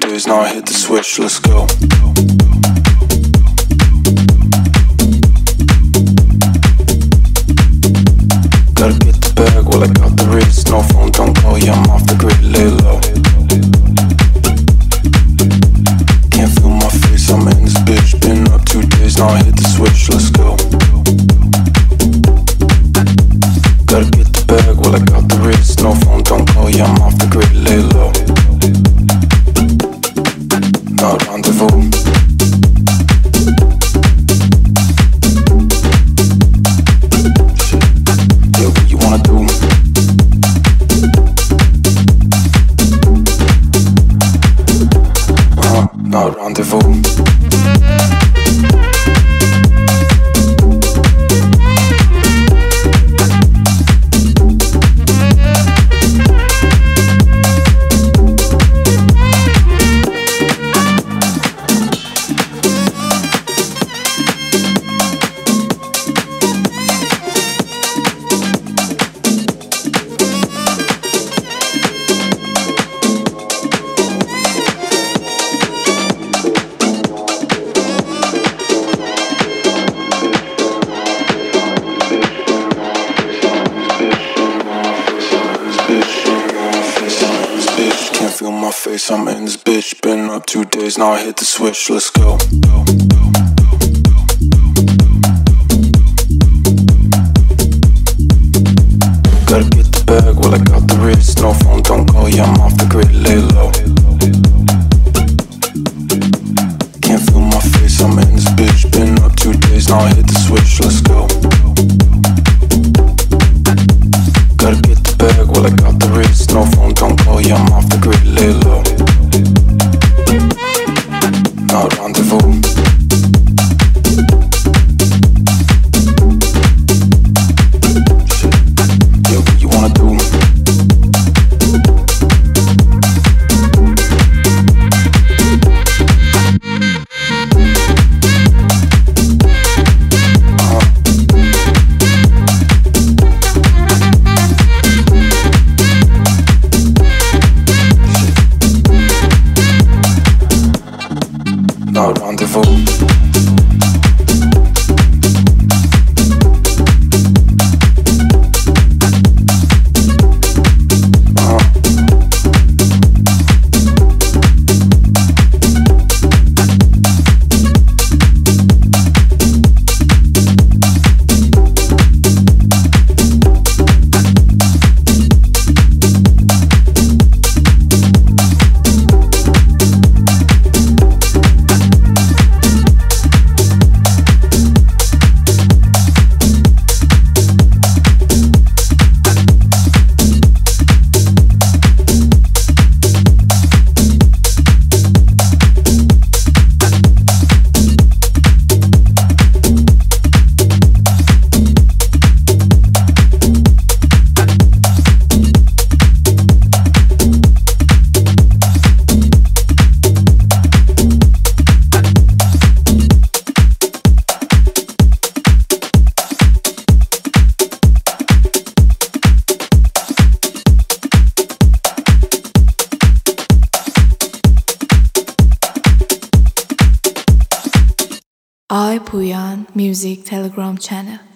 days, now I hit the switch, let's go. Gotta get the bag while I got the wrist. No phone, don't call, yeah, I'm off the grid, lay low. Can't feel my face, I'm in this bitch. Been up 2 days, now I hit the switch, let's go. Gotta get the bag while I got the wrist. No phone, don't call, yeah, I'm off the grid, lay low. No rendezvous. Yeah, what you wanna do? No rendezvous. I'm in this bitch, been up 2 days, now I hit the switch, let's go. Gotta get the bag while I got the wrist. No phone, don't call, yeah, I'm off the grid, lay low. Can't feel my face, I'm in this bitch, been up 2 days, now I hit the switch, let's go. Gotta get the bag while I got the wrist. No phone, don't call, yeah, I'm off the grid, lay low. No rendezvous. Yeah, what you wanna do? No rendezvous. I Puyan Music Telegram channel.